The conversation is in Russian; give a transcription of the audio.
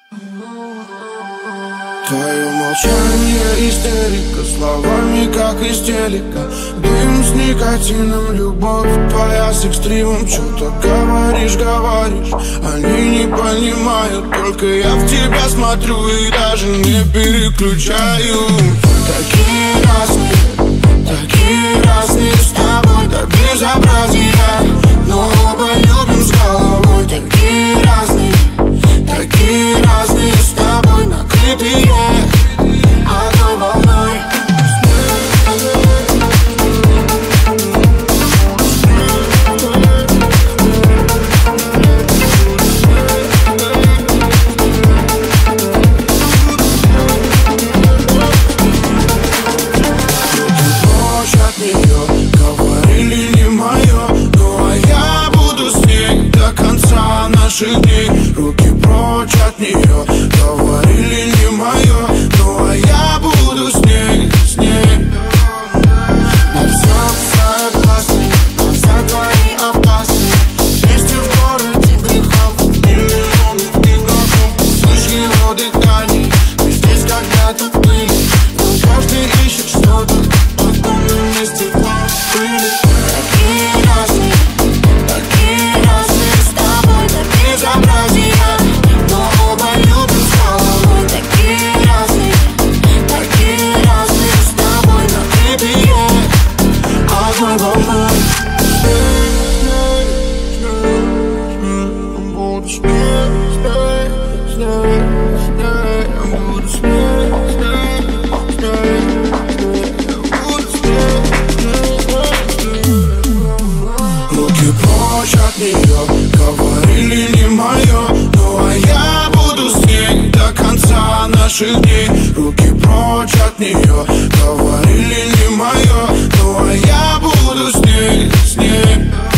Твое молчание истерика, словами как из телека. Дым с никотином, любовь твоя с экстримом. Что-то говоришь, они не понимают. Только я в тебя смотрю и даже не переключаю. Такие разные с тобой до безобразия, но оба любим с головой. Такие разные с тобой, накрытые одной волной. Прочь от нее, говорили не мое, ну а я буду с ней до конца наших дней. Руки прочь от нее, говорили не мое, ну а я буду с ней. На все согласны, глаза твои опасны. Вместе в городе грехов, миллионов игроков. Слышь его дыхание, мы здесь когда-то были, но каждый ищет что-то, потом мы вместе были. Такие разные с тобой до безобразия, но оба любим с головой. Такие разные с тобой, накрытые одной волной. Буду с руки прочь от нее, говорили не мое, ну а я буду с ней до конца наших дней. Руки прочь от нее, говорили не мое, ну а я буду с ней.